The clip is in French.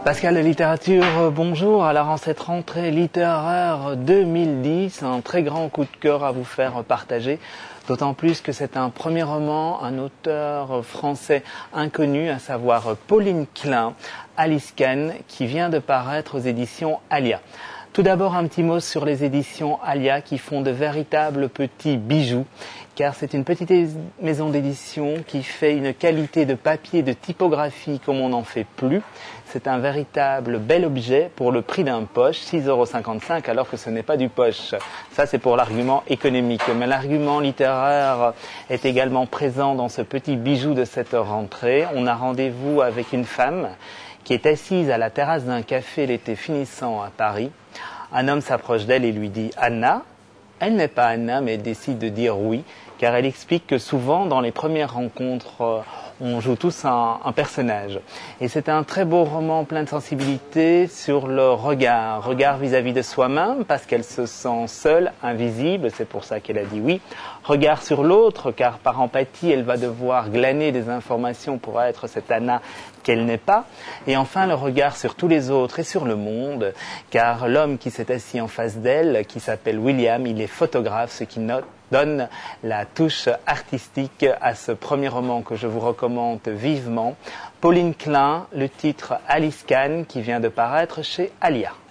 Pascal de Littérature, bonjour. Alors en cette rentrée littéraire 2010, un très grand coup de cœur à vous faire partager, d'autant plus que c'est un premier roman, un auteur français inconnu, à savoir Pauline Klein, Aliscan, qui vient de paraître aux éditions Alia. Tout d'abord, un petit mot sur les éditions Alia qui font de véritables petits bijoux, car c'est une petite maison d'édition qui fait une qualité de papier, de typographie comme on n'en fait plus. C'est un véritable bel objet pour le prix d'un poche, 6,55 € alors que ce n'est pas du poche. Ça, c'est pour l'argument économique. Mais l'argument littéraire est également présent dans ce petit bijou de cette rentrée. On a rendez-vous avec une femme qui est assise à la terrasse d'un café l'été finissant à Paris. Un homme s'approche d'elle et lui dit « Anna ». Elle n'est pas Anna, mais elle décide de dire oui, car elle explique que souvent, dans les premières rencontres, on joue tous un personnage. Et c'est un très beau roman plein de sensibilité sur le regard vis-à-vis de soi-même, parce qu'elle se sent seule, invisible, c'est pour ça qu'elle a dit oui. Regard sur l'autre, car par empathie, elle va devoir glaner des informations pour être cette Anna qu'elle n'est pas. Et enfin, le regard sur tous les autres et sur le monde, car l'homme qui s'est assis en face d'elle, qui s'appelle William, il est photographe, ce qui donne la touche artistique à ce premier roman que je vous recommande vivement. Pauline Klein, le titre Aliscan, qui vient de paraître chez Alia.